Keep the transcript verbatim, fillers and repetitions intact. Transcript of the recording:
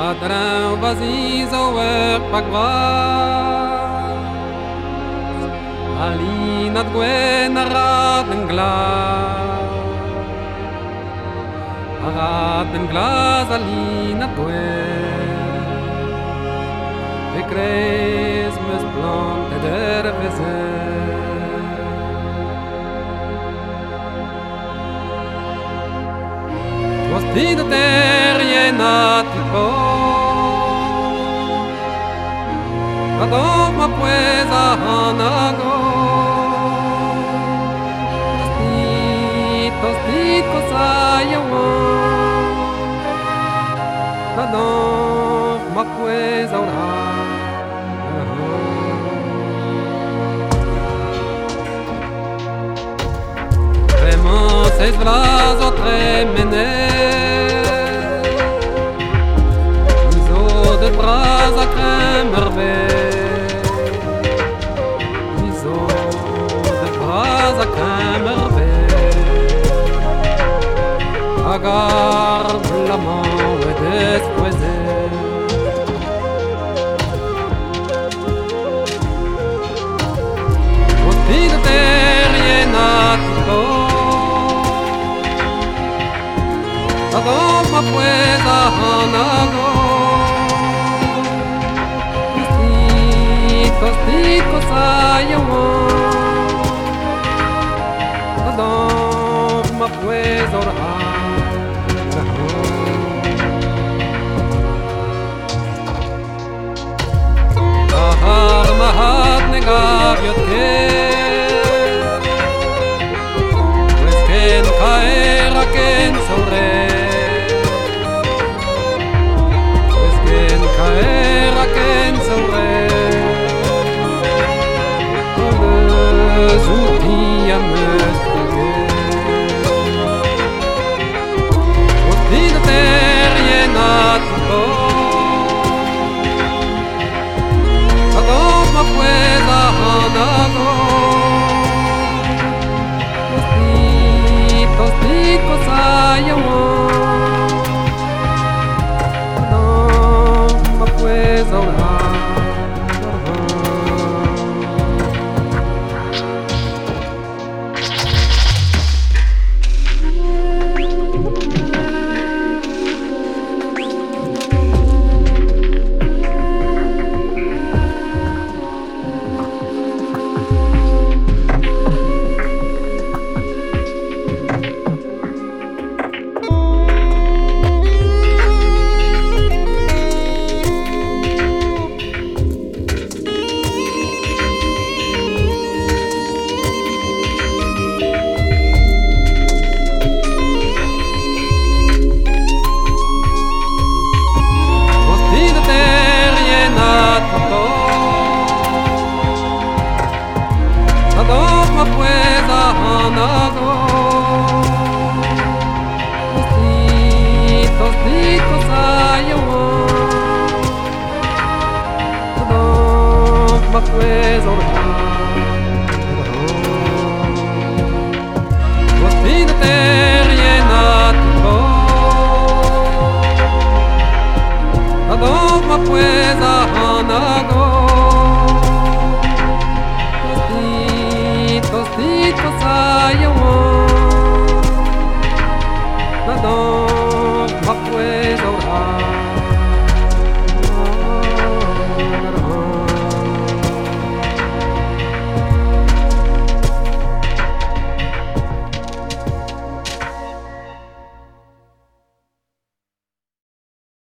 Adran vaziz oer pagvas Alin ad gwen arad en glas Arad en glas alin ad gwen E kreis meus plant ed er vezen Was tid at er jenat tipo Adom ma pues a hanago Tostit, tostit kosayawa Adom ma pues a ura Tremos es vlazo tremener Iso de bras a kremerver Iso de bras a kremerver Agar blamant et despoiser Osti de terrien atiko Adom ma pues a hanago Tostit, tostit kosayawa Adom ma pues a